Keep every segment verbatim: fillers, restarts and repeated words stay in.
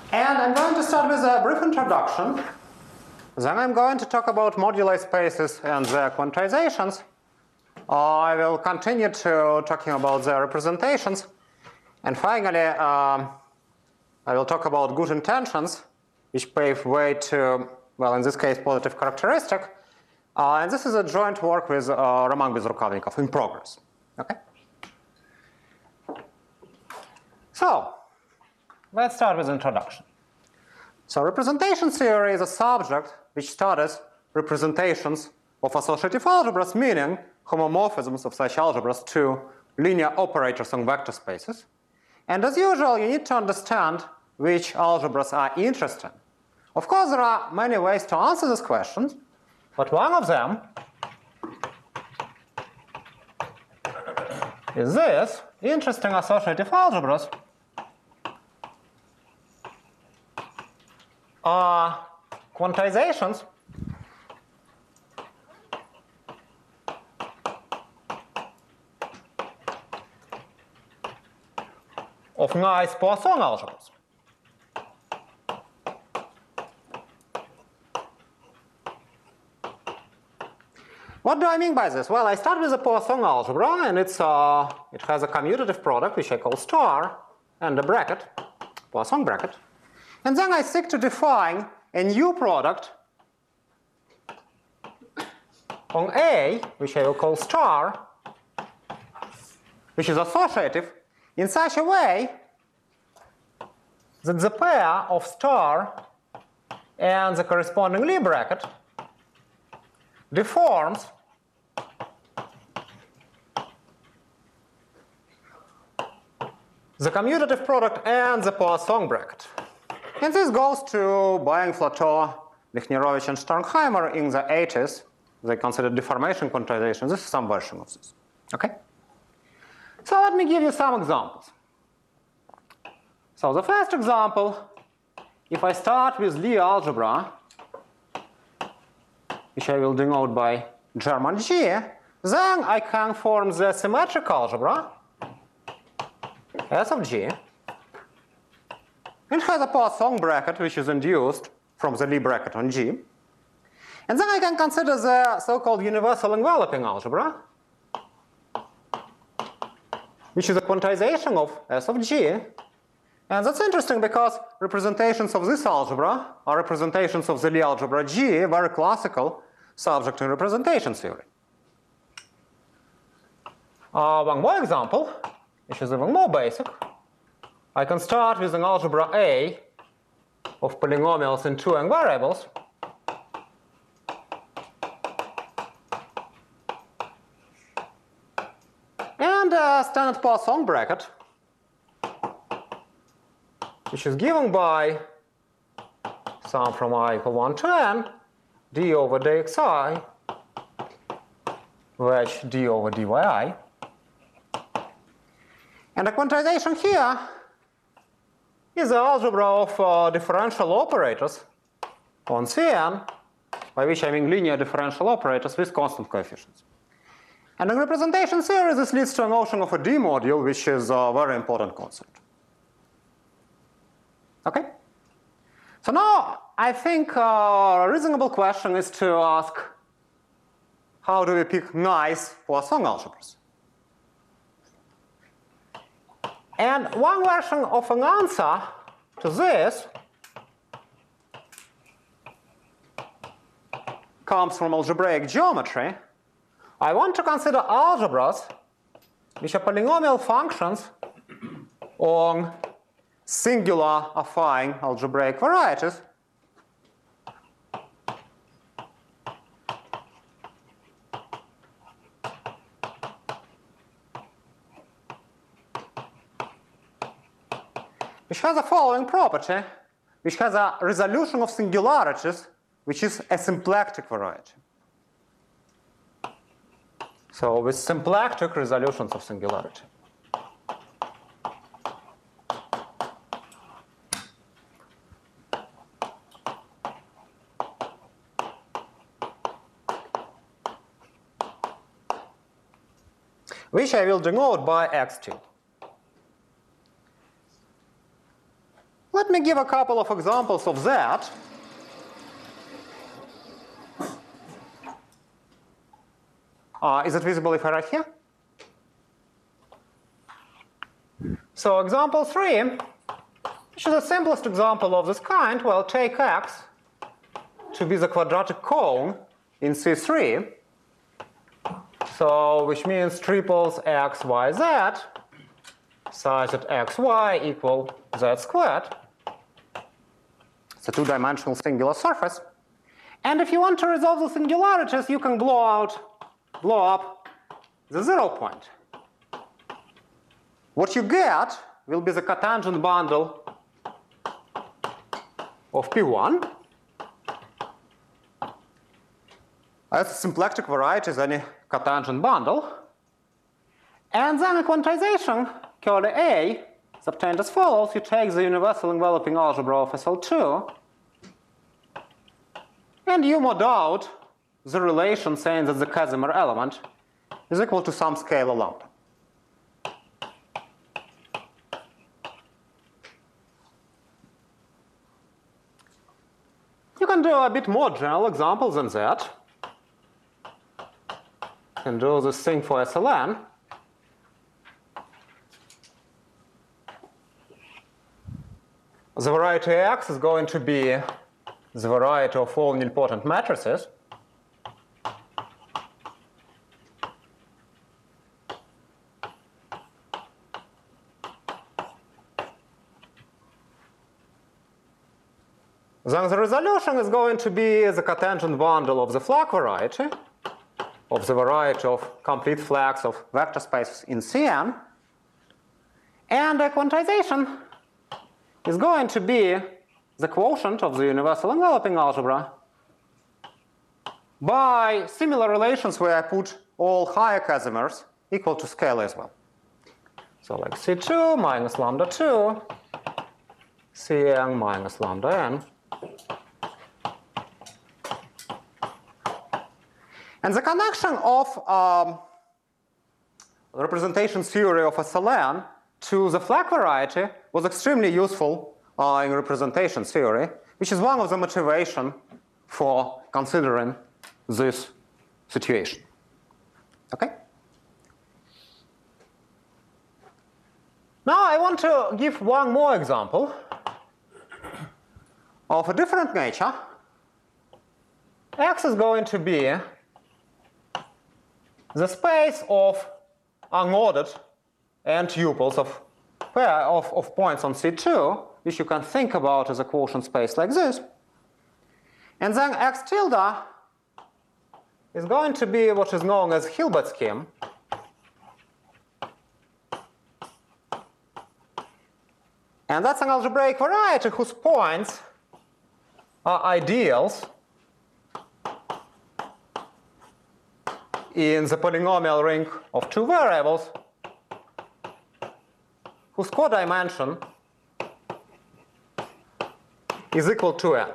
And I'm going to start with a brief introduction. Then I'm going to talk about moduli spaces and their quantizations. I will continue to talking about their representations. And finally, um, I will talk about good intentions, which pave way to, well, in this case, positive characteristic. Uh, and this is a joint work with uh, Roman Bezrukavnikov in progress. Okay? So, let's start with introduction. So representation theory is a subject which studies representations of associative algebras, meaning homomorphisms of such algebras to linear operators on vector spaces. And as usual, you need to understand which algebras are interesting. Of course, there are many ways to answer this question, but one of them is this: interesting associative algebras are quantizations of nice Poisson algebras. What do I mean by this? Well, I start with a Poisson algebra, and it's uh, it has a commutative product, which I call star, and a bracket, Poisson bracket. And then I seek to define a new product on A, which I will call star, which is associative, in such a way that the pair of star and the corresponding Lie bracket deforms the commutative product and the Poisson bracket. And this goes to Baing-Flatot, Lichnerovich, and Sternheimer in the eighties. They considered deformation quantization. This is some version of this. Okay? So let me give you some examples. So the first example, if I start with Lie algebra, which I will denote by German G, then I can form the symmetric algebra S of G. It has a Poisson bracket which is induced from the Lie bracket on G. And then I can consider the so-called universal enveloping algebra, which is a quantization of S of G. And that's interesting because representations of this algebra are representations of the Lie algebra G, a very classical subject in representation theory. Uh, one more example, which is even more basic. I can start with an algebra A of polynomials in two n variables. And a standard Poisson bracket, which is given by sum from I equal one to n, d over dxi, which d over dyi. And the quantization here is the algebra of uh, differential operators on Cn, by which I mean linear differential operators with constant coefficients. And in representation theory, this leads to a notion of a D-module, which is a very important concept. Okay? So now I think uh, a reasonable question is to ask, how do we pick nice Poisson algebras? And one version of an answer to this comes from algebraic geometry. I want to consider algebras which are polynomial functions on singular affine algebraic varieties. Which has the following property, which has a resolution of singularities, which is a symplectic variety. So with symplectic resolutions of singularity. Which I will denote by x tilde. Let me give a couple of examples of that. Uh, is it visible if I write here? So example three, which is the simplest example of this kind, well, take x to be the quadratic cone in C three. So which means triples x, y, z, such that xy equal z squared. It's a two-dimensional singular surface. And if you want to resolve the singularities, you can blow out blow up the zero point. What you get will be the cotangent bundle of P one. As a symplectic variety is any cotangent bundle. And then a quantization, curly A, is obtained as follows. You take the universal enveloping algebra of S L two, and you mod out the relation saying that the Casimir element is equal to some scalar lambda. You can do a bit more general example than that. You can do this thing for S L N. The variety X is going to be the variety of all nilpotent matrices. Then the resolution is going to be the cotangent bundle of the flag variety, of the variety of complete flags of vector spaces in C N. And the quantization is going to be the quotient of the universal enveloping algebra by similar relations where I put all higher Casimirs equal to scalar as well. So like C two minus lambda two, Cn minus lambda n. And the connection of um, the representation theory of S L N to the flag variety was extremely useful uh, in representation theory, which is one of the motivation for considering this situation. Okay? Now I want to give one more example of a different nature. X is going to be the space of unordered n tuples of pair of, of points on C two, which you can think about as a quotient space like this. And then X tilde is going to be what is known as Hilbert scheme. And that's an algebraic variety whose points are ideals in the polynomial ring of two variables whose codimension is equal to n.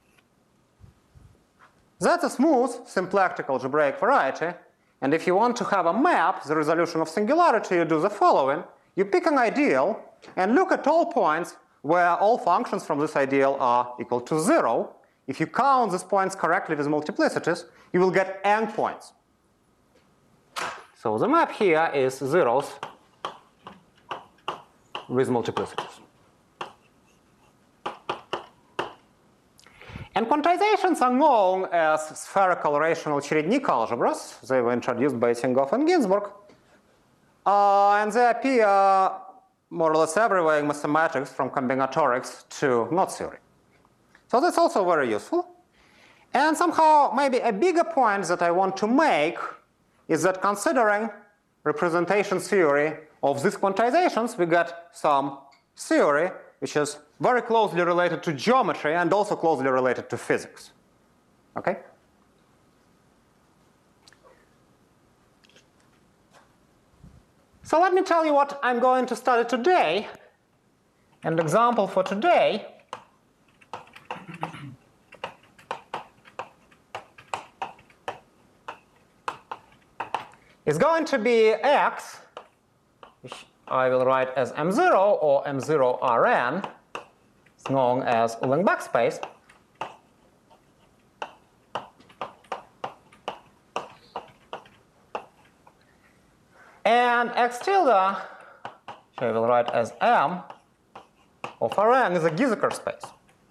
That's a smooth symplectic algebraic variety, and if you want to have a map, the resolution of singularity, you do the following. You pick an ideal and look at all points where all functions from this ideal are equal to zero. If you count these points correctly with multiplicities, you will get n points. So the map here is zeros with multiplicities. And quantizations are known as spherical rational чередник algebras. They were introduced by Tinkoff and Ginzburg. Uh, and they appear more or less everywhere in mathematics, from combinatorics to knot theory. So that's also very useful. And somehow, maybe a bigger point that I want to make is that considering representation theory of these quantizations, we get some theory which is very closely related to geometry and also closely related to physics. Okay? So let me tell you what I'm going to study today. An example for today is going to be X, which I will write as M zero or M zero R N, It's known as Uhlenbach space. And X tilde, which I will write as M, of Rn is a Gieseker space.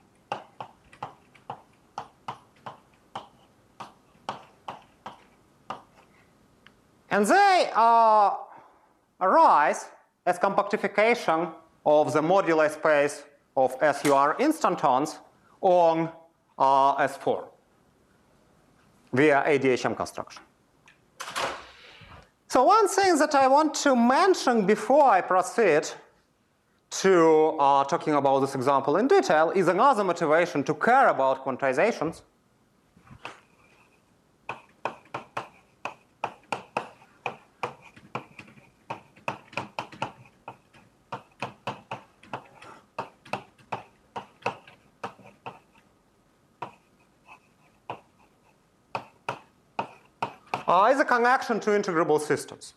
And they uh, arise as compactification of the moduli space of S U R instantons on uh, S four via A D H M construction. So one thing that I want to mention before I proceed to uh, talking about this example in detail is another motivation to care about quantizations. Uh, is a connection to integrable systems.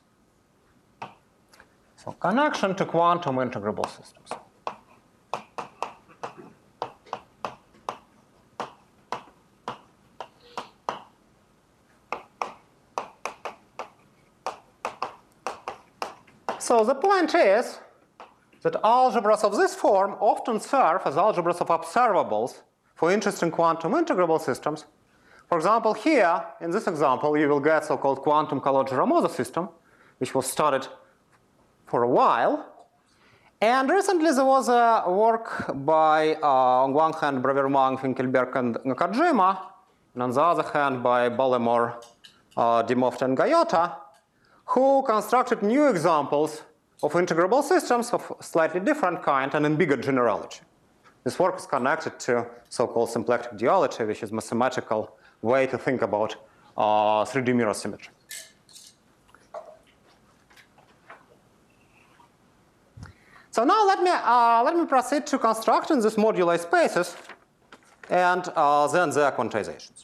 So connection to quantum integrable systems. So the point is that algebras of this form often serve as algebras of observables for interesting quantum integrable systems. For example, here, in this example, you will get so-called quantum Calogero-Moser system, which was studied for a while. And recently there was a work by, uh, on one hand, Braverman, Finkelberg, and Nakajima, and on the other hand, by Baltimore, uh, Dimofte, and Gayota, who constructed new examples of integrable systems of slightly different kind and in bigger generality. This work is connected to so-called symplectic duality, which is mathematical way to think about uh, three D mirror symmetry. So now let me, uh, let me proceed to constructing these moduli spaces and uh, then their quantizations.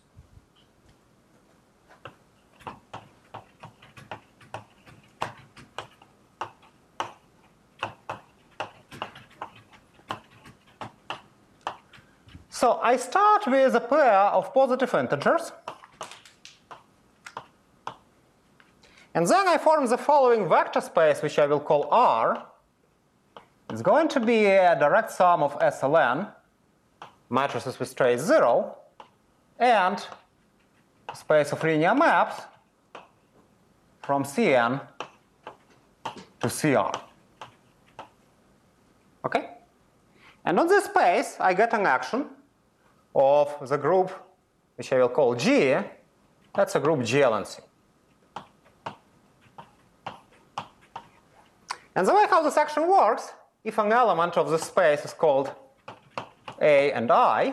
So I start with a pair of positive integers. And then I form the following vector space, which I will call R. It's going to be a direct sum of S L N, matrices with trace zero, and a space of linear maps from C N to C R. Okay? And on this space, I get an action of the group, which I will call G. That's a group G L N C. And the way how this action works, if an element of the space is called A and I,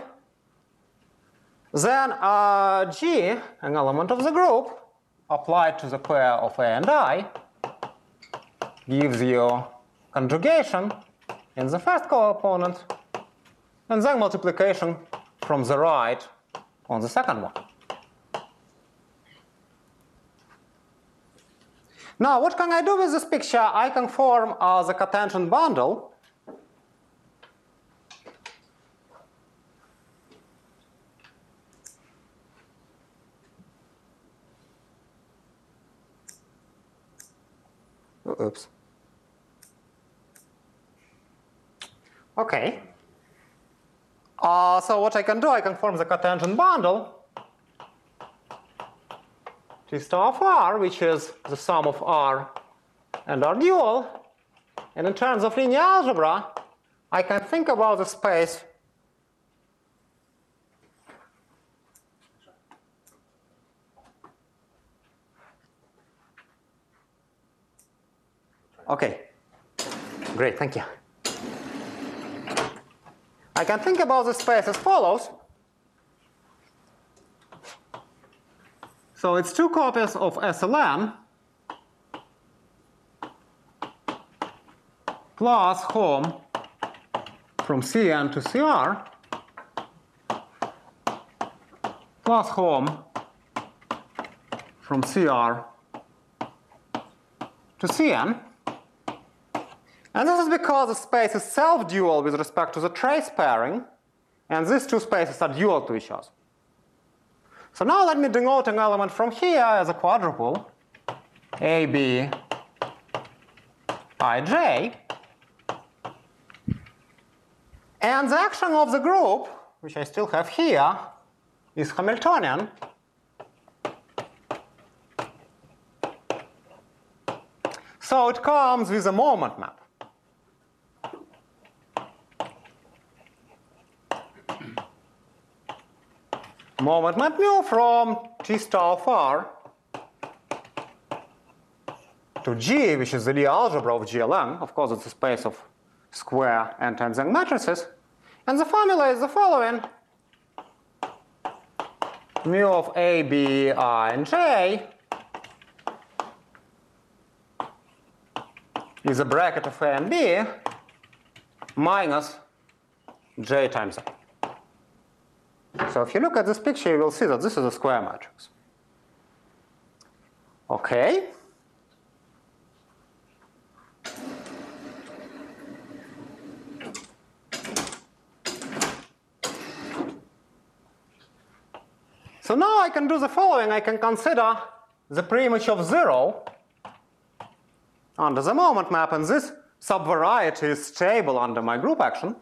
then uh, G, an element of the group, applied to the pair of A and I, gives you conjugation in the first component, and then multiplication from the right on the second one. Now, what can I do with this picture? I can form uh, the cotangent bundle. Oops. Okay. Uh, so what I can do, I can form the cotangent bundle T star of R, which is the sum of R and R dual. And in terms of linear algebra, I can think about the space Okay, great, thank you. I can think about the space as follows. So it's two copies of S L N plus home from C N to C R plus home from C R to C N. And this is because the space is self-dual with respect to the trace pairing, and these two spaces are dual to each other. So now let me denote an element from here as a quadruple, A, B, I, J. And the action of the group, which I still have here, is Hamiltonian. So it comes with a moment map. Moment map mu from T star of R to G, which is the Lie algebra of G L M. Of course, it's a space of square and tensor matrices. And the formula is the following. Mu of A, B, I, and J is a bracket of A and B minus J times A. So if you look at this picture, you will see that this is a square matrix. Okay. So now I can do the following. I can consider the preimage of zero under the moment map, and this subvariety is stable under my group action.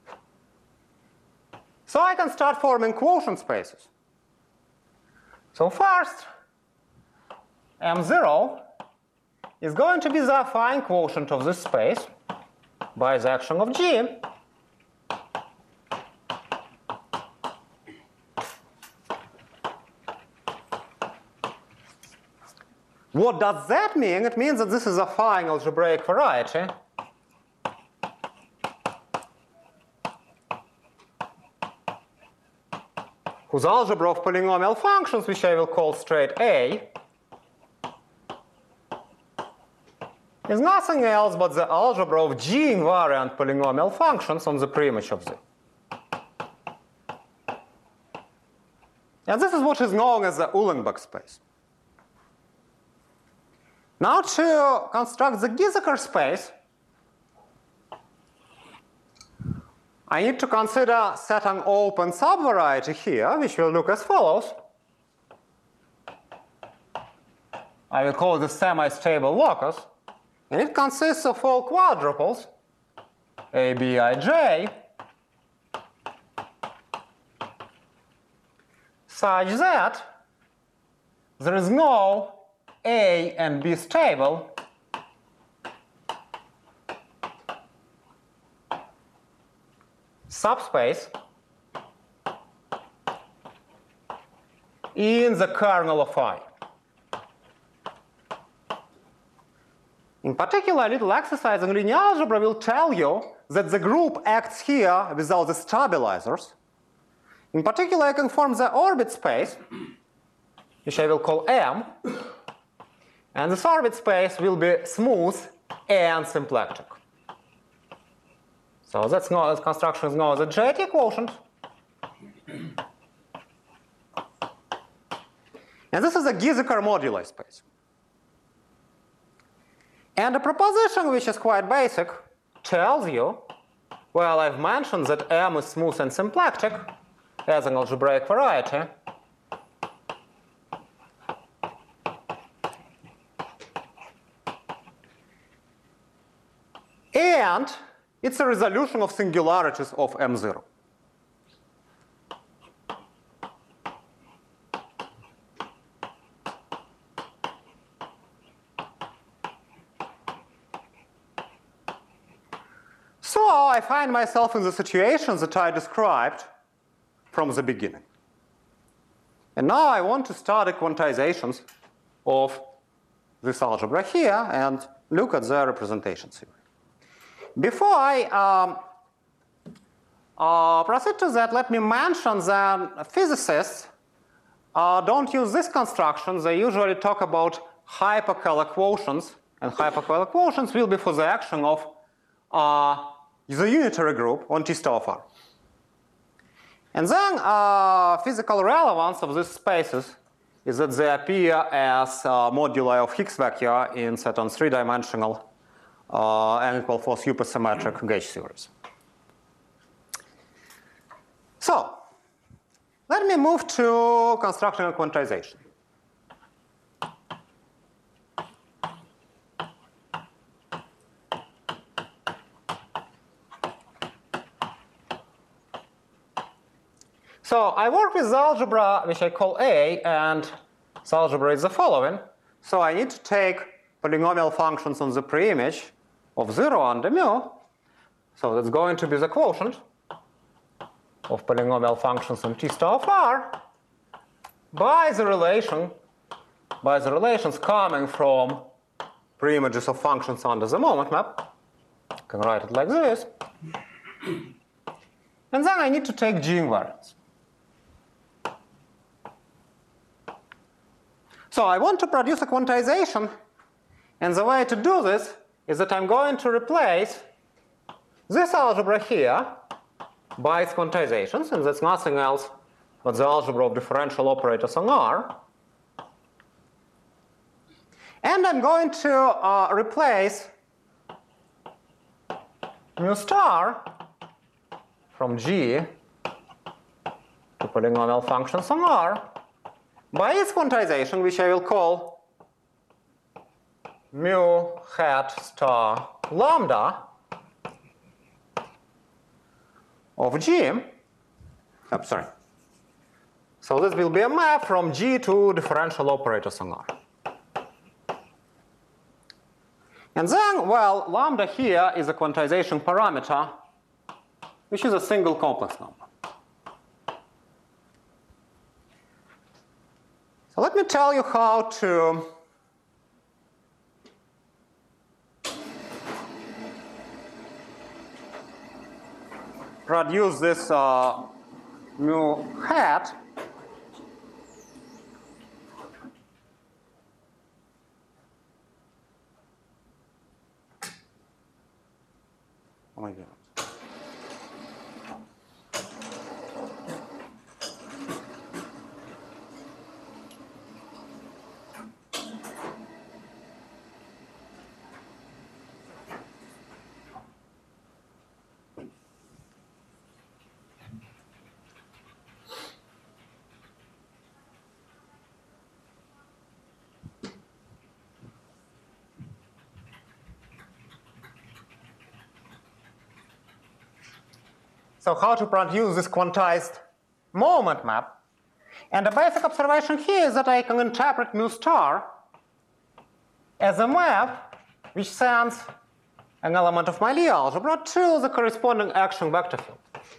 So I can start forming quotient spaces. So first, M zero is going to be the affine quotient of this space by the action of G. What does that mean? It means that this is a affine algebraic variety. Whose algebra of polynomial functions, which I will call straight A, is nothing else but the algebra of G invariant polynomial functions on the preimage of Z. And this is what is known as the Uhlenbeck space. Now to construct the Gieseker space, I need to consider set an open subvariety here, which will look as follows. I will call it the semi-stable locus, and it consists of all quadruples, A, B, I, J, such that there is no A and B stable subspace in the kernel of I. In particular, a little exercise in linear algebra will tell you that the group acts here without the stabilizers. In particular, I can form the orbit space, which I will call M. And this orbit space will be smooth and symplectic. So that's known, this construction is known as a J T quotient. And this is a Gieseker moduli space. And a proposition which is quite basic tells you, well, I've mentioned that M is smooth and symplectic as an algebraic variety. And it's a resolution of singularities of M zero. So I find myself in the situation that I described from the beginning. And now I want to start the quantizations of this algebra here and look at their representation theory. Before I um, uh, proceed to that, let me mention that physicists uh, don't use this construction. They usually talk about hyperkähler quotients, and hyperkähler quotients will be for the action of uh, the unitary group on T star of R. And then uh, physical relevance of these spaces is that they appear as uh, moduli of Higgs vector in certain three-dimensional uh, n equal for supersymmetric gauge series. So let me move to constructing a quantization. So I work with the algebra which I call A, and this algebra is the following. So I need to take polynomial functions on the preimage of zero under mu. So that's going to be the quotient of polynomial functions on T star of R by the relation, by the relations coming from preimages of functions under the moment map. I can write it like this. And then I need to take G invariants. So I want to produce a quantization, and the way to do this is that I'm going to replace this algebra here by its quantizations, and that's nothing else but the algebra of differential operators on R. And I'm going to uh, replace mu star from G to polynomial functions on R by its quantization, which I will call mu hat star lambda of G. Oh, sorry. So this will be a map from G to differential operators on R. And then, well, lambda here is a quantization parameter, which is a single complex number. So let me tell you how to produce this uh, mu hat oh my God. So how to produce this quantized moment map? And the basic observation here is that I can interpret mu star as a map which sends an element of my Lie algebra to the corresponding action vector field.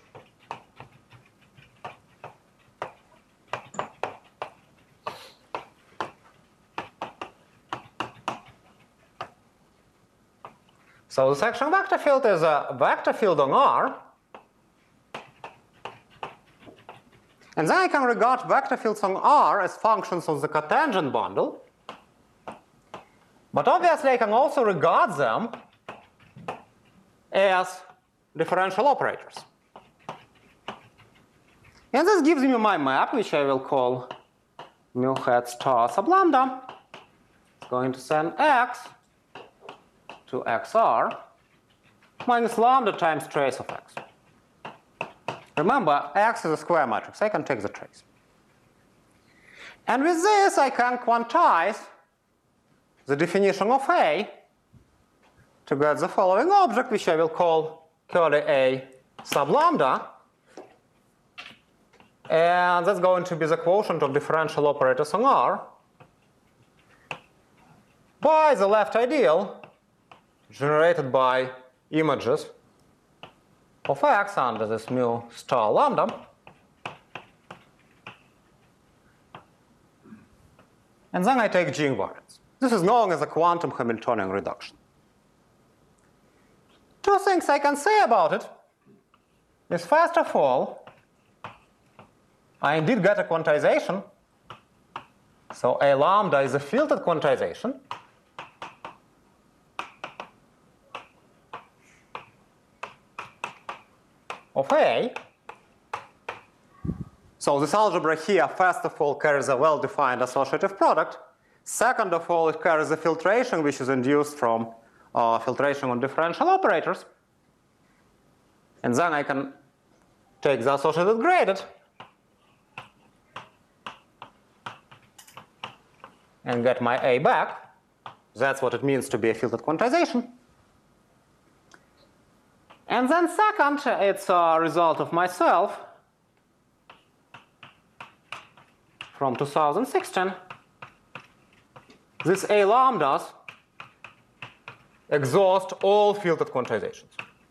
So this action vector field is a vector field on R. And then I can regard vector fields on R as functions of the cotangent bundle. But obviously I can also regard them as differential operators. And this gives me my map, which I will call mu hat star sub lambda. It's going to send x to xr minus lambda times trace of x. Remember, X is a square matrix. I can take the trace. And with this, I can quantize the definition of A to get the following object, which I will call curly A sub lambda. And that's going to be the quotient of differential operators on R by the left ideal generated by images of X under this mu star lambda. And then I take G invariants. This is known as a quantum Hamiltonian reduction. Two things I can say about it is, first of all, I indeed get a quantization. So A lambda is a filtered quantization. Of A. So this algebra here, first of all, carries a well-defined associative product. Second of all, it carries a filtration which is induced from uh, filtration on differential operators. And then I can take the associated gradient and get my A back. That's what it means to be a filtered quantization. And then second, it's a result of myself from two thousand sixteen. These A lambdas exhaust all filtered quantizations.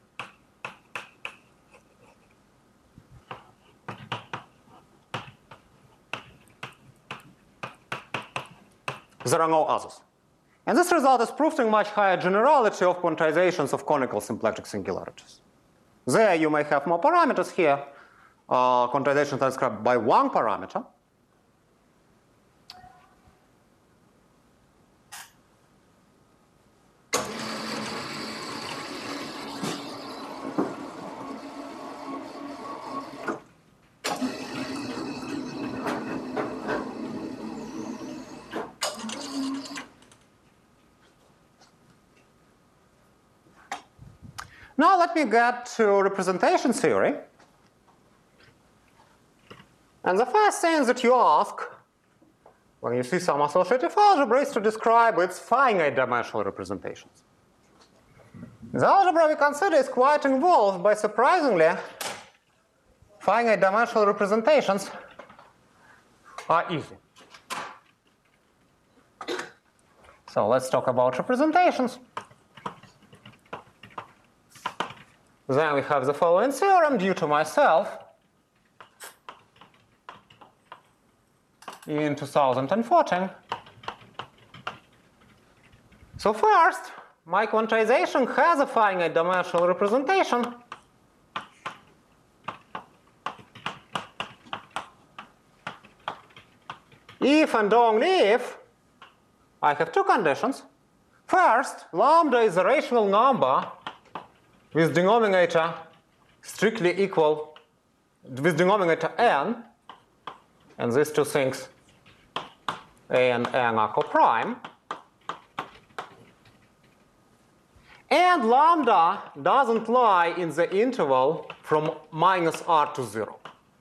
There are no others. And this result is proof to much higher generality of quantizations of conical symplectic singularities. There you may have more parameters here. Uh, quantizations are described by one parameter. Now let me get to representation theory. And the first thing that you ask when you see some associative algebra is to describe its finite dimensional representations. The algebra we consider is quite involved, but surprisingly, finite dimensional representations are easy. So let's talk about representations. Then we have the following theorem due to myself in two thousand fourteen. So first, my quantization has a finite dimensional representation. If and only if I have two conditions. First, lambda is a rational number with denominator strictly equal, with denominator n, and these two things, a and n, are coprime. And lambda doesn't lie in the interval from minus r to zero.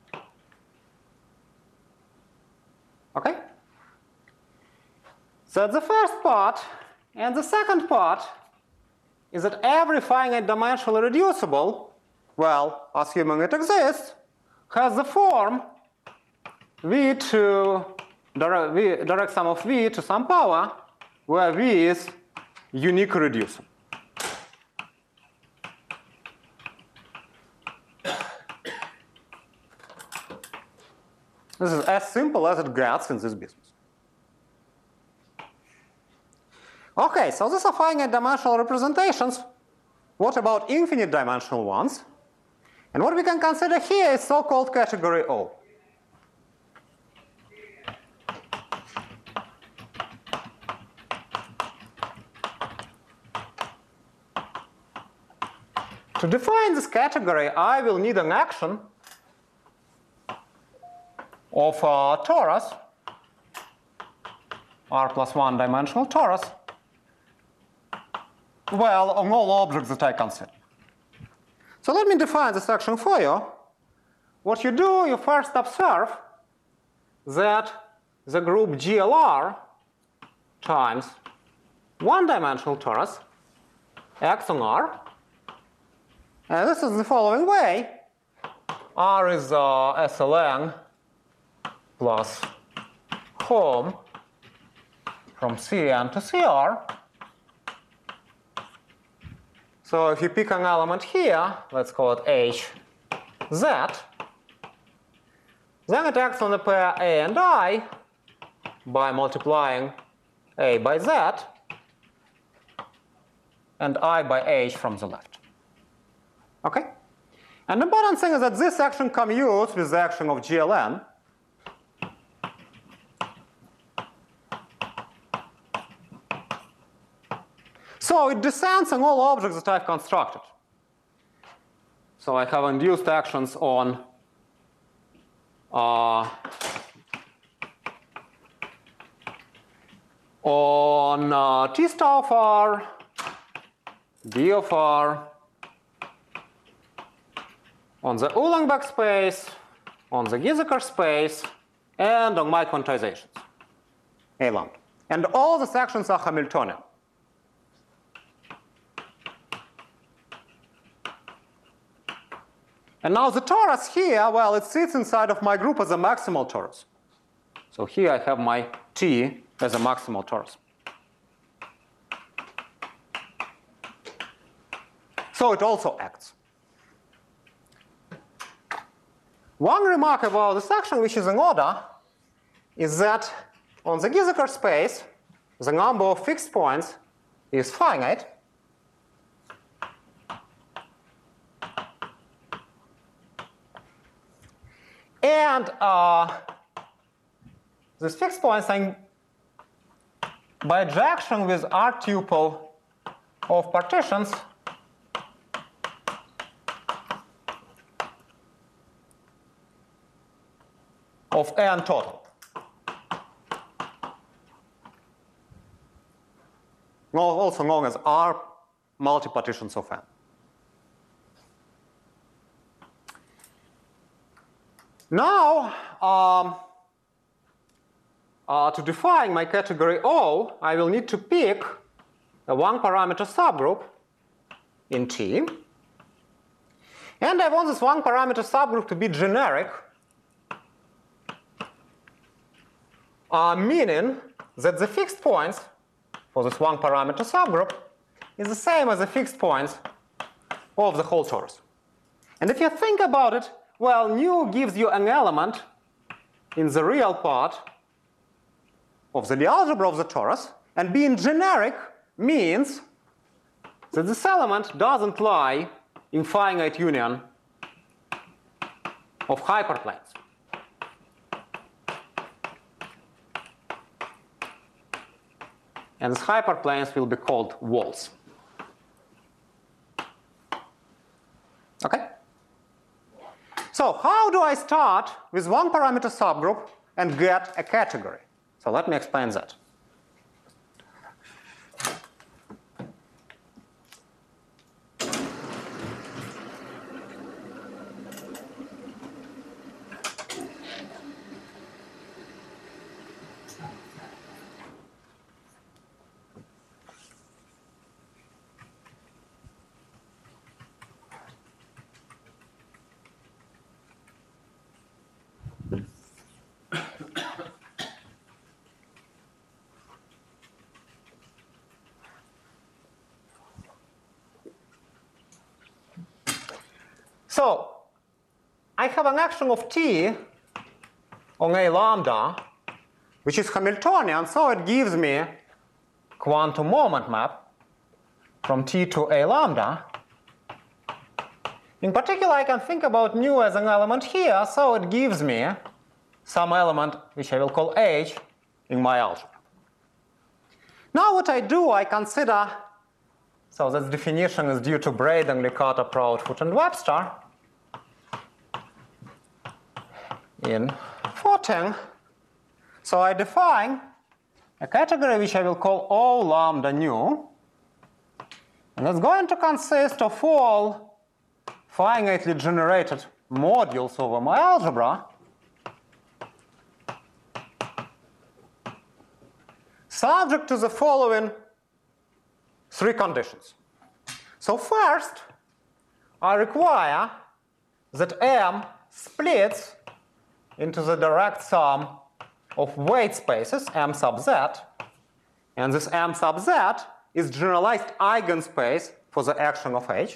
Okay? So that's the first part. And the second part is that every finite dimensional irreducible, well, assuming it exists, has the form v to direct, v, direct sum of v to some power, where v is unique irreducible. This is as simple as it gets in this business. Okay, so these are finite dimensional representations. What about infinite dimensional ones? And what we can consider here is so-called category O. To define this category, I will need an action of a torus, R plus one dimensional torus, well, on all objects that I consider. So let me define this action for you. What you do, you first observe that the group G L R times one-dimensional torus acts on R. And this is the following way. R is uh, S L N plus home from C N to C R. So if you pick an element here, let's call it H, Z, then it acts on the pair A and I by multiplying A by Z and I by H from the left. Okay? And the important thing is that this action commutes with the action of G L N. So it descends on all objects that I've constructed. So I have induced actions on uh, on uh, T star of R, D of R on the Uhlenbeck space, on the Gieseker space, and on my quantizations, A lambda. And all the sections are Hamiltonian. And now the torus here, well, it sits inside of my group as a maximal torus. So here I have my T as a maximal torus. So it also acts. One remark about this action, which is in order, is that on the Gieseker space, the number of fixed points is finite. And uh, these fixed points are by adjaction with R tuple of partitions of n total. Also known as R multipartitions of n. Now, um, uh, to define my category O, I will need to pick a one-parameter subgroup in T. And I want this one-parameter subgroup to be generic, uh, meaning that the fixed points for this one-parameter subgroup is the same as the fixed points of the whole torus. And if you think about it, well, nu gives you an element in the real part of the Lie algebra of the torus, and being generic means that this element doesn't lie in finite union of hyperplanes. And these hyperplanes will be called walls. Okay? So how do I start with one parameter subgroup and get a category? So let me explain that. So I have an action of T on A lambda, which is Hamiltonian, so it gives me quantum moment map from T to A lambda. In particular, I can think about nu as an element here, so it gives me some element which I will call H in my algebra. Now what I do, I consider, so this definition is due to Braden, Licata, Proudfoot, and Webster in fourteen. So I define a category which I will call O lambda nu, and it's going to consist of all finitely generated modules over my algebra subject to the following three conditions. So first, I require that M splits into the direct sum of weight spaces, M sub z, and this M sub z is generalized eigenspace for the action of H.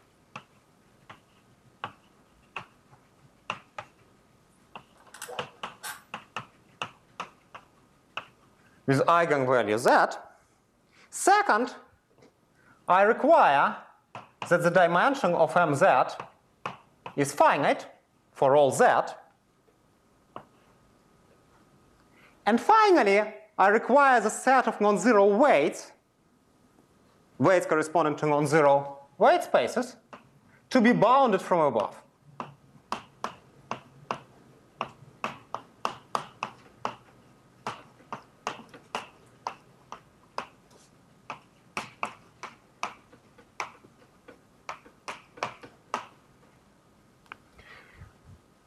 With eigenvalue z. Second, I require that the dimension of M z is finite for all z. And finally, I require the set of non-zero weights, weights corresponding to non-zero weight spaces, to be bounded from above.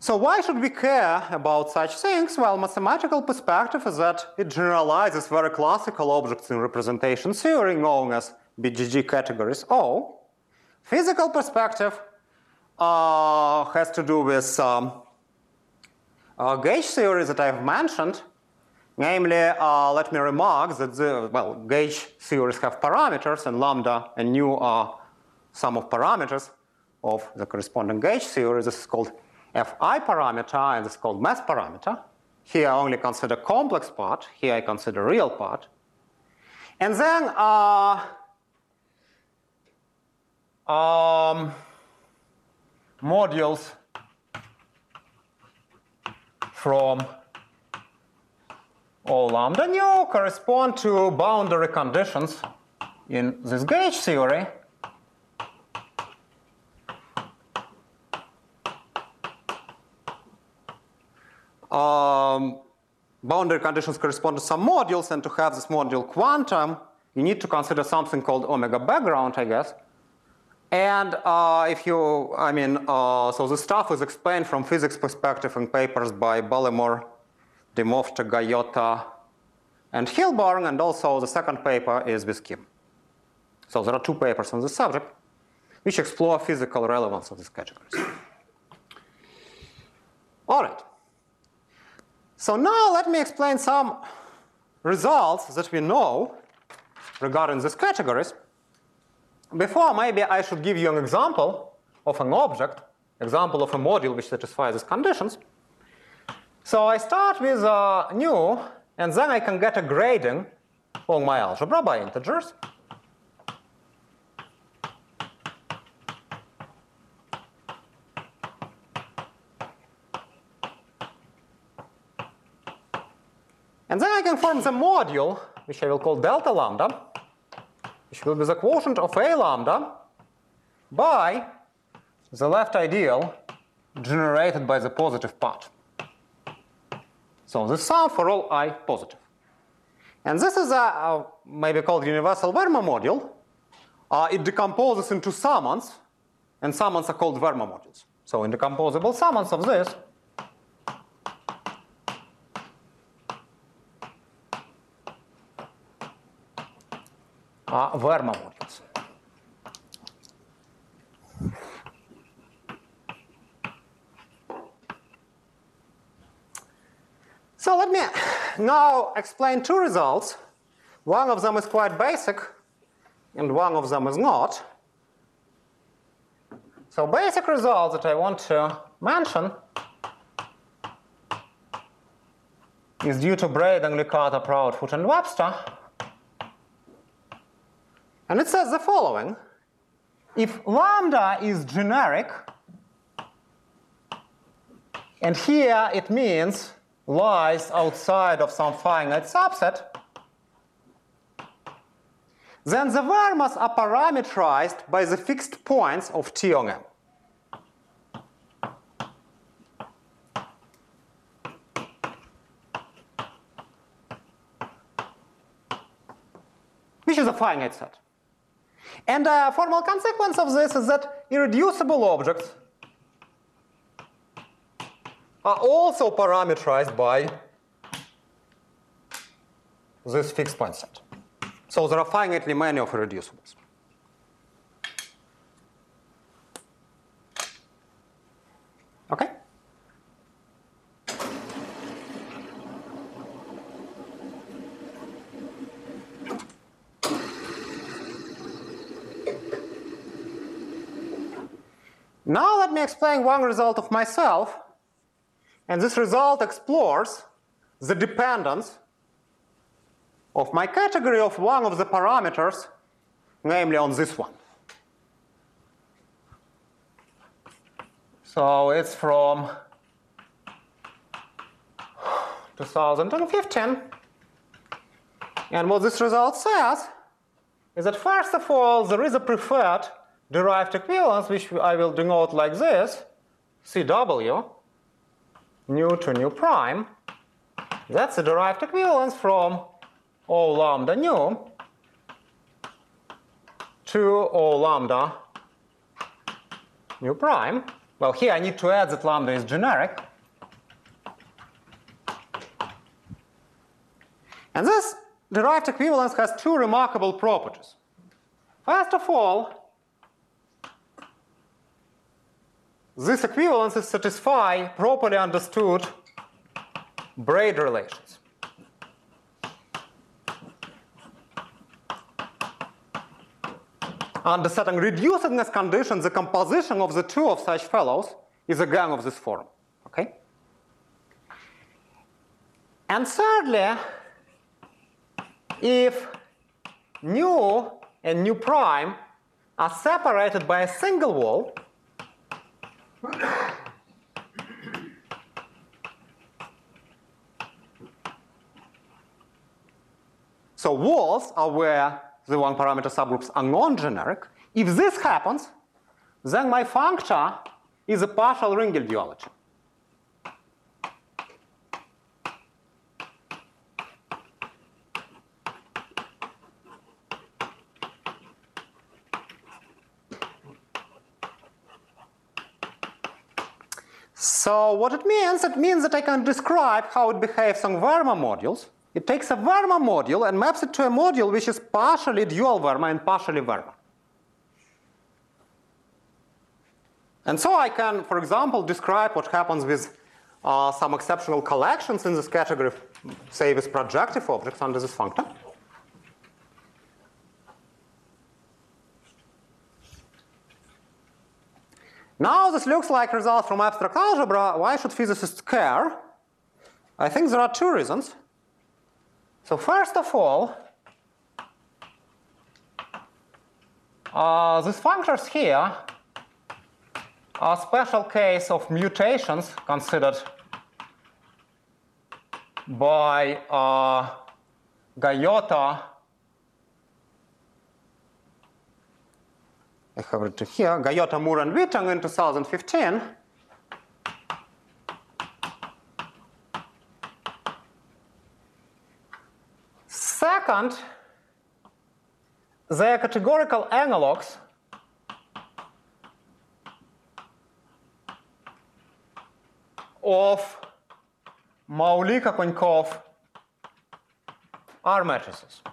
So why should we care about such things? Well, mathematical perspective is that it generalizes very classical objects in representation theory known as B G G categories O. Physical perspective uh, has to do with um, uh, gauge theory that I've mentioned. Namely, uh, let me remark that the, well, gauge theories have parameters, and lambda and nu are sum of parameters of the corresponding gauge theory. This is called Fi parameter, and this is called mass parameter. Here I only consider complex part. Here I consider real part. And then uh, um, modules from O lambda nu correspond to boundary conditions in this gauge theory. Um, boundary conditions correspond to some modules, and to have this module quantum, you need to consider something called omega background, I guess. And uh, if you, I mean, uh, so this stuff is explained from physics perspective in papers by Ballimore, Dimofta, Gayota, and Hilborn, and also the second paper is with Kim. So there are two papers on this subject which explore physical relevance of these categories. All right. So now let me explain some results that we know regarding these categories. Before, maybe I should give you an example of an object, example of a module which satisfies these conditions. So I start with uh, nu, and then I can get a grading on my algebra by integers. And then I can form the module, which I will call delta lambda, which will be the quotient of A lambda by the left ideal generated by the positive part. So the sum for all I positive. And this is a, a maybe called universal Verma module. Uh, it decomposes into summons, and summons are called Verma modules. So in decomposable summons of this, are Verma modules. So let me now explain two results. One of them is quite basic, and one of them is not. So basic result that I want to mention is due to Braden, Licata, Proudfoot, and Webster. And it says the following. If lambda is generic, and here it means lies outside of some finite subset, then the Vermas are parameterized by the fixed points of T on M. Which is a finite set. And a formal consequence of this is that irreducible objects are also parameterized by this fixed point set. So there are finitely many of irreducibles. Okay? Now let me explain one result of myself. And this result explores the dependence of my category of one of the parameters, namely on this one. So it's from two thousand fifteen. And what this result says is that first of all, there is a preferred derived equivalence, which I will denote like this, C W, nu to nu prime. That's the derived equivalence from O lambda nu to O lambda nu prime. well, here I need to add that lambda is generic. And this derived equivalence has two remarkable properties. First of all, these equivalences satisfy properly understood braid relations. Under certain reducedness conditions, the composition of the two of such fellows is again of this form. Okay? And thirdly, if nu and nu prime are separated by a single wall, so walls are where the one parameter subgroups are non-generic. If this happens, then my functor is a partial Ringel duality. So what it means, it means that I can describe how it behaves on Verma modules. It takes a Verma module and maps it to a module which is partially dual Verma and partially Verma. And so I can, for example, describe what happens with uh, some exceptional collections in this category, say with projective objects under this functor. Now this looks like results from abstract algebra. Why should physicists care? I think there are two reasons. So first of all, uh, these functors here are a special case of mutations considered by uh, Gayota. I have it here, Gayota, Moore, and Witting in two thousand fifteen. Second, they are categorical analogs of Maulik-Okounkov R matrices.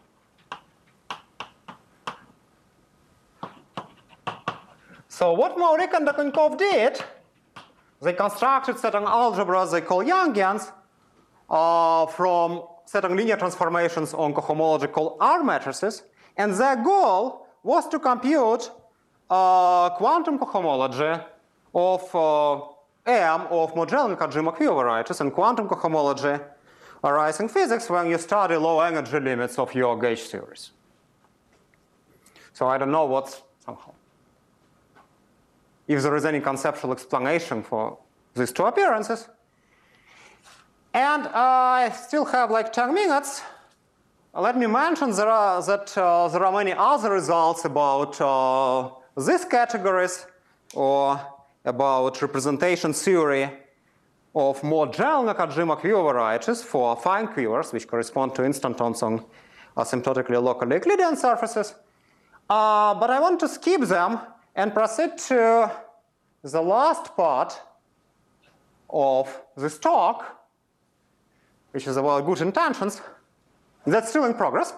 So what Maulik and Okounkov did, they constructed certain algebras they call Youngians uh, from certain linear transformations on cohomology called R matrices, and their goal was to compute uh, quantum cohomology of uh, M of Modrelnik-Kojima Q varieties, and quantum cohomology arising physics when you study low energy limits of your gauge theories. So I don't know what's somehow, if there is any conceptual explanation for these two appearances. And uh, I still have like ten minutes. Let me mention there are, that uh, there are many other results about uh, these categories, or about representation theory of more general Nakajima Q varieties for fine quivers, which correspond to instantons on asymptotically locally Euclidean surfaces. Uh, but I want to skip them and proceed to the last part of this talk, which is about good intentions. That's still in progress.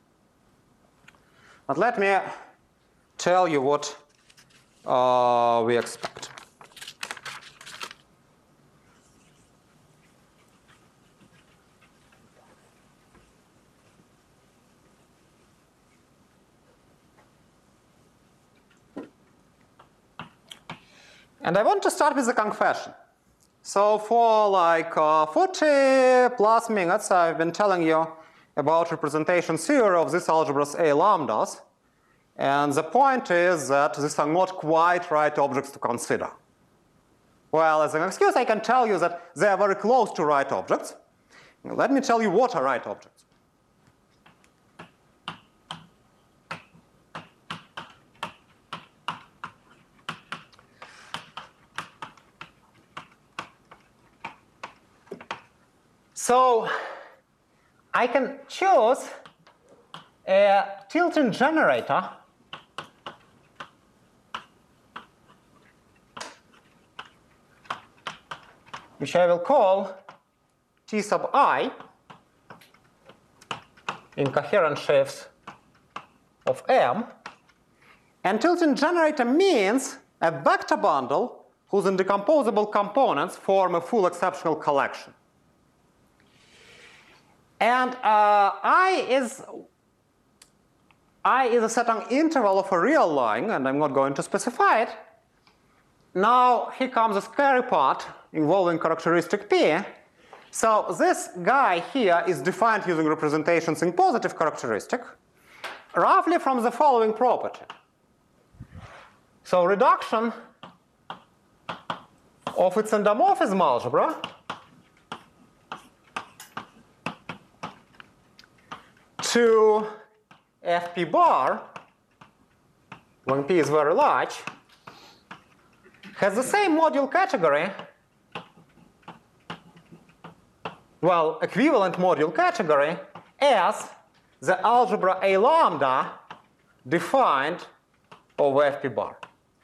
But let me tell you what uh, we expect. And I want to start with the confession. So for like uh, forty plus minutes, I've been telling you about representation theory of these algebras A lambdas. And the point is that these are not quite right objects to consider. Well, as an excuse, I can tell you that they are very close to right objects. Let me tell you what are right objects. So I can choose a tilting generator which I will call T sub I in coherent sheaves of M. And tilting generator means a vector bundle whose indecomposable components form a full exceptional collection. And uh, I is I is a certain interval of a real line, and I'm not going to specify it. Now here comes a scary part involving characteristic P. So this guy here is defined using representations in positive characteristic, roughly from the following property. So reduction of its endomorphism algebra to F P bar, when P is very large, has the same module category, well, equivalent module category as the algebra A lambda defined over F P bar.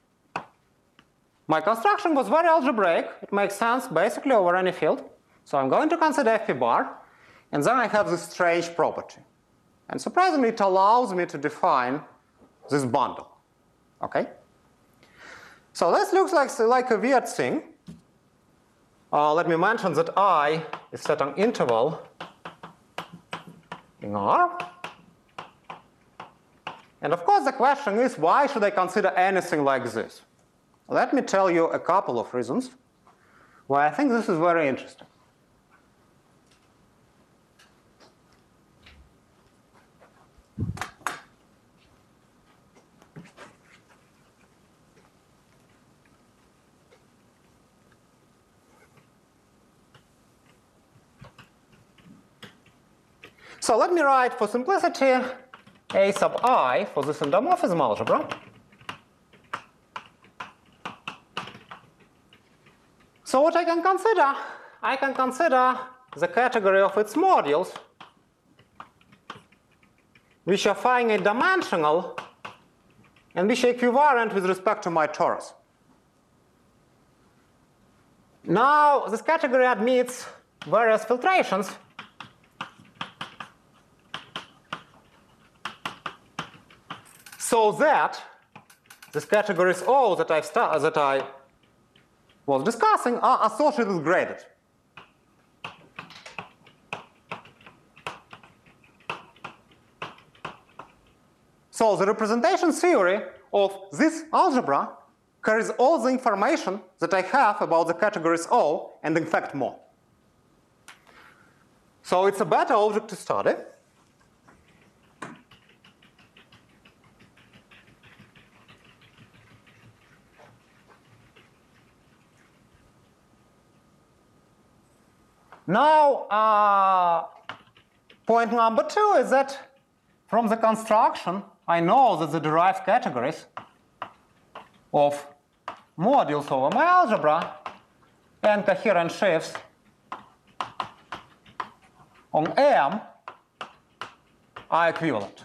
My construction was very algebraic. It makes sense basically over any field. So I'm going to consider F P bar, and then I have this strange property. And surprisingly, it allows me to define this bundle. Okay? So this looks like, like a weird thing. Uh, let me mention that I is set an interval in R. And of course, the question is, why should I consider anything like this? Let me tell you a couple of reasons why I think this is very interesting. So let me write, for simplicity, A sub I for this endomorphism algebra. So what I can consider? I can consider the category of its modules, which are finite dimensional and which are equivalent with respect to my torus. Now, this category admits various filtrations. So that these categories O that, I've that I was discussing are associated graded. So the representation theory of this algebra carries all the information that I have about the categories O, and in fact more. So it's a better object to study. Now, uh, point number two is that from the construction, I know that the derived categories of modules over my algebra and coherent sheaves on M are equivalent.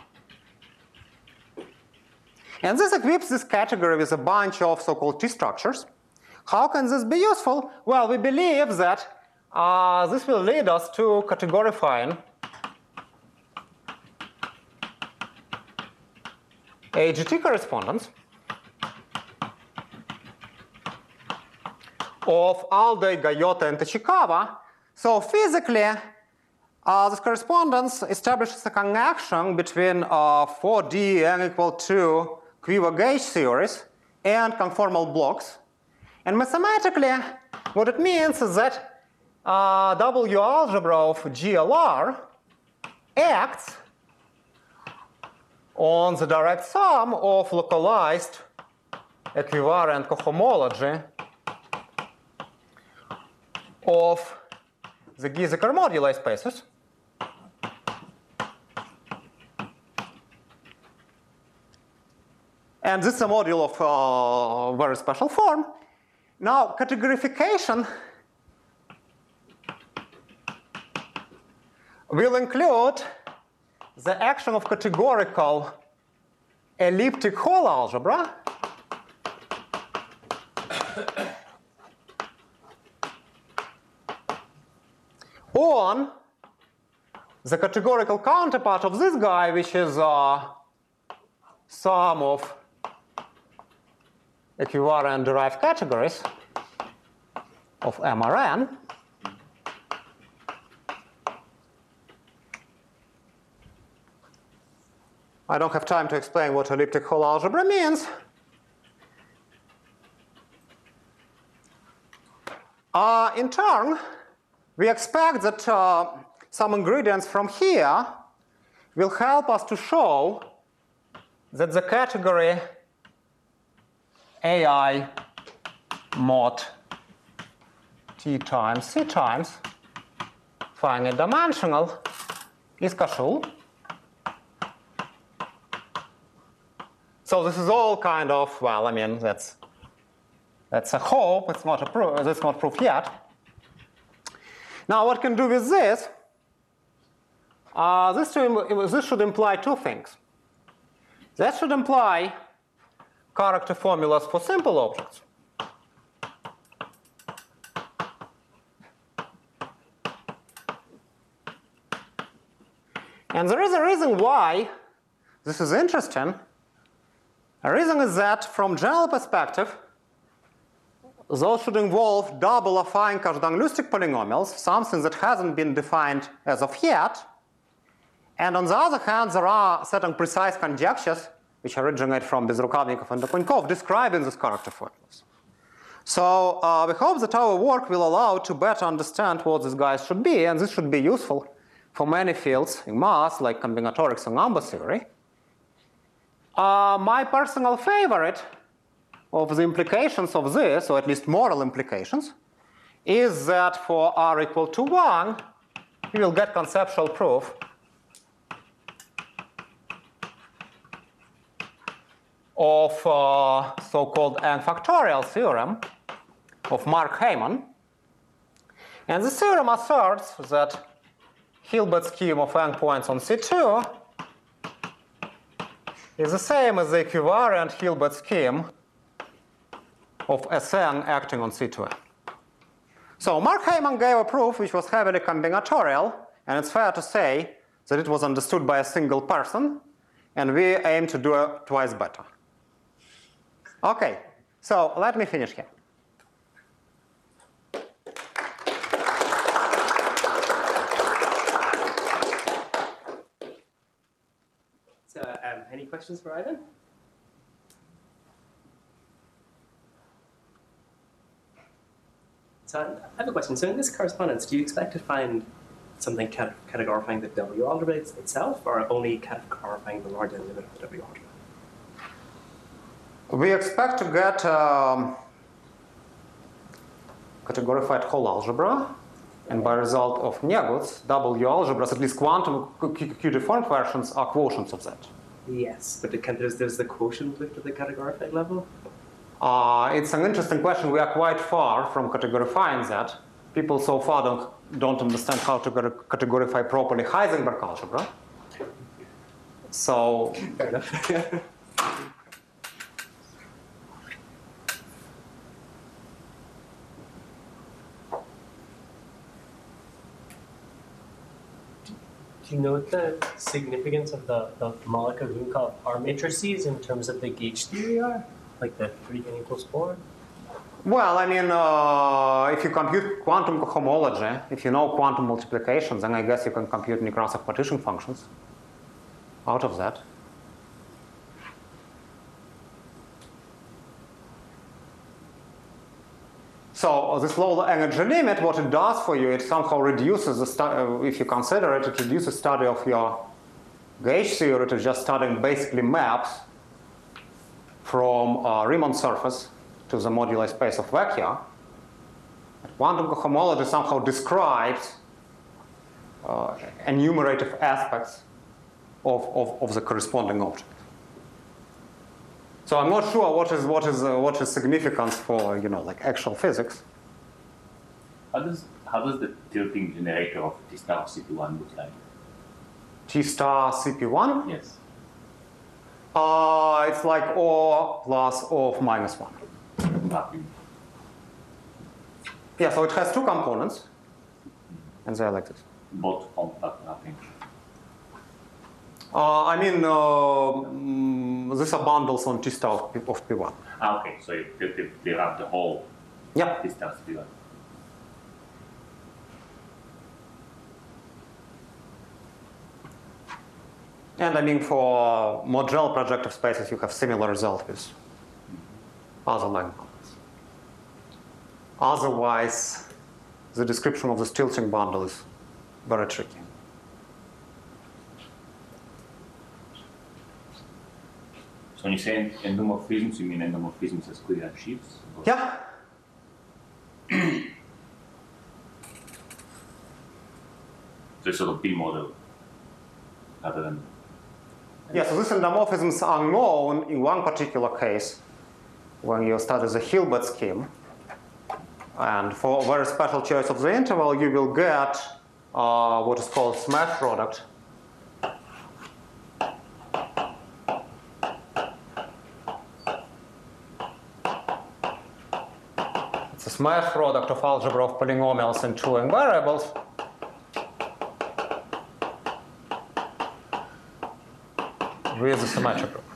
And this equips this category with a bunch of so-called T-structures. How can this be useful? Well, we believe that Uh, this will lead us to categorifying A G T correspondence of Alde, Gayota, and Tachikawa. So physically, uh, this correspondence establishes a connection between uh, four D n equal to quiver gauge theories and conformal blocks. And mathematically, what it means is that Uh, W algebra of G L R acts on the direct sum of localized equivariant cohomology of the Gieseker moduli spaces. And this is a module of uh, very special form. Now, categorification will include the action of categorical elliptic Hall algebra on the categorical counterpart of this guy, which is uh, sum of equivalent derived categories of M R N. I don't have time to explain what elliptic Hall algebra means. Uh, in turn, we expect that uh, some ingredients from here will help us to show that the category A I mod T times C times finite dimensional is Cauchy. So this is all kind of, well, I mean, that's that's a hope. It's not a proof. It's not proof yet. Now, what can do with this? Uh, this, to, this should imply two things. That should imply character formulas for simple objects. And there is a reason why this is interesting. The reason is that from general perspective, those should involve double affine Kazhdan-Lusztig polynomials, something that hasn't been defined as of yet. And on the other hand, there are certain precise conjectures which originate from Bezrukavnikov and Dokunkov describing these character formulas. So uh, we hope that our work will allow to better understand what these guys should be, and this should be useful for many fields in math, like combinatorics and number theory. Uh, my personal favorite of the implications of this, or at least moral implications, is that for r equal to one, we will get conceptual proof of uh, so-called n factorial theorem of Mark Heyman. And this theorem asserts that Hilbert scheme of n points on C two is the same as the equivariant Hilbert scheme of Sn acting on C two n. So Mark Heyman gave a proof which was heavily combinatorial, and it's fair to say that it was understood by a single person, and we aim to do it twice better. Okay, so let me finish here. So, um, any questions for Ivan? So I have a question. So in this correspondence, do you expect to find something cat categorifying the W algebra itself, or only categorifying the larger limit of the W algebra? We expect to get um, categorified whole algebra, and by result of Negut's W algebras, at least quantum Q-deformed versions, are quotients of that. Yes, but the, can, there's, there's the quotient lift at the categorified level? Uh, it's an interesting question. We are quite far from categorifying that. People so far don't, don't understand how to categorify properly Heisenberg algebra. So, fair enough. Do you know the significance of the, the Malika-Runkov R matrices in terms of the gauge theory are? Like the three n equals four? Well, I mean, uh, if you compute quantum cohomology, if you know quantum multiplications, then I guess you can compute Nekrasov partition functions out of that. So this low energy limit, what it does for you, it somehow reduces the uh, if you consider it, it reduces study of your gauge theory to just studying basically maps from a Riemann surface to the moduli space of Vecchia. Quantum cohomology somehow describes uh, enumerative aspects of, of, of the corresponding object. So I'm not sure what is what is uh, what is significance for, you know, like actual physics. How does how does the tilting generator of T star C P one look like? T star C P one? Yes. Uh, it's like O plus O of minus one. Nothing. Yeah, so it has two components. and they are like this. Both compact wrapping. Uh, I mean, uh, mm, these are bundles on T star of P, of P one. Ah, okay, so they, they, they wrap the whole Yeah. T star P one. And I mean, for more general projective spaces, you have similar result with other line bundles. Otherwise, the description of the tilting bundle is very tricky. So when you say endomorphisms, you mean endomorphisms as clear sheaves? Yeah. So it's sort of B model rather than. Yeah, so these endomorphisms are known in one particular case when you study the Hilbert scheme. And for a very special choice of the interval, you will get uh, what is called smash product. It's a smash product of algebra of polynomials and two invariables. With the symmetric group.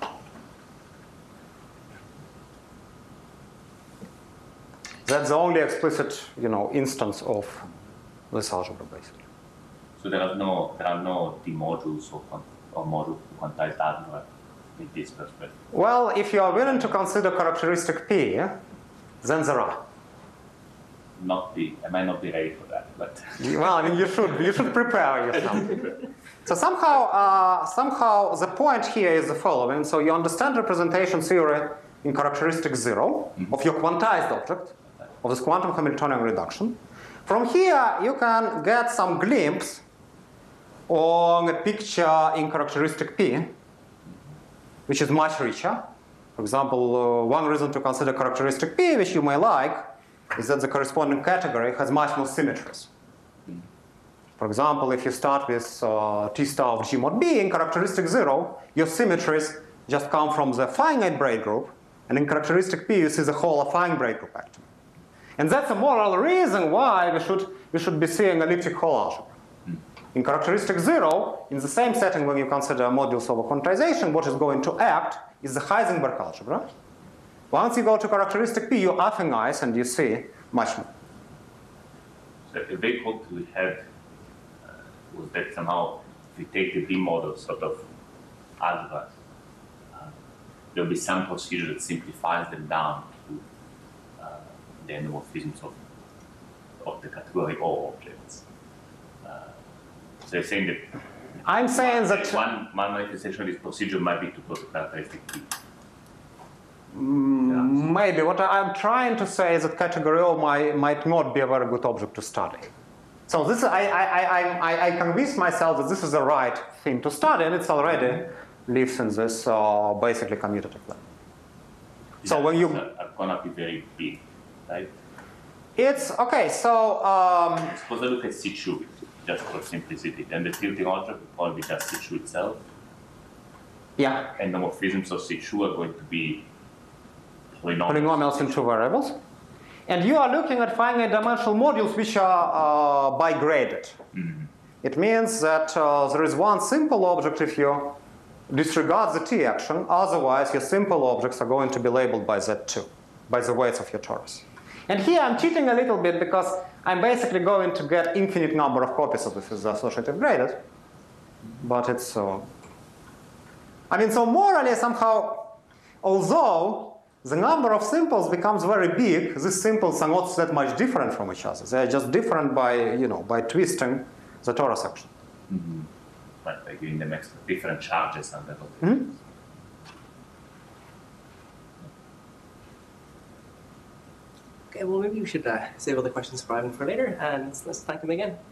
That's the only explicit, you know, instance of this algebra, basically. So there are no there are no D modules or, or modules to quantize algebra in this perspective. Well, if you are willing to consider characteristic P, then there are. Not the I might not be ready for that, but Well, I mean, you should you should prepare yourself. So somehow, uh, somehow, the point here is the following. So you understand representation theory in characteristic zero mm-hmm. of your quantized object, of this quantum Hamiltonian reduction. From here, you can get some glimpse on a picture in characteristic P, which is much richer. For example, uh, one reason to consider characteristic P, which you may like, is that the corresponding category has much more symmetries. For example, if you start with uh, T star of G mod B in characteristic zero, your symmetries just come from the finite braid group, and in characteristic P you see the whole affine braid group acting. And that's a moral reason why we should, we should be seeing elliptic whole algebra. In characteristic zero, in the same setting when you consider modules over quantization, what is going to act is the Heisenberg algebra. Once you go to characteristic P, you affinize and you see much more. So a big hope we had was that somehow if we take the B model sort of algebra, uh, there'll be some procedure that simplifies them down to uh, the endomorphisms of, of the category O objects. Uh, so you're saying that I'm saying that one, one manifestation of this procedure might be to go to characteristic P. Mm, yeah. Maybe. What I'm trying to say is that category O might, might not be a very good object to study. So this, I, I, I, I convinced myself that this is the right thing to study, and it's already lives in this uh, basically commutative level. So yeah, when you are gonna be very big, right? It's okay. So um, suppose I look at C two just for simplicity, and the tilting object will probably be just C two itself. Yeah. And the morphisms of C two are going to be polynomials, polynomials in two variables. And you are looking at finite dimensional modules which are uh, bigraded. Mm-hmm. It means that uh, there is one simple object if you disregard the T action. Otherwise, your simple objects are going to be labeled by Z two, by the weights of your torus. And here I'm cheating a little bit because I'm basically going to get infinite number of copies of this with the associative graded. But it's so. Uh, I mean, so morally somehow, although the number of simples becomes very big, these simples are not that much different from each other. They are just different by, you know, by twisting the torus action. Mm-hmm. But by giving them extra different charges on the mm-hmm. Okay, well, maybe we should uh, save all the questions for Ivan for later, and let's thank him again.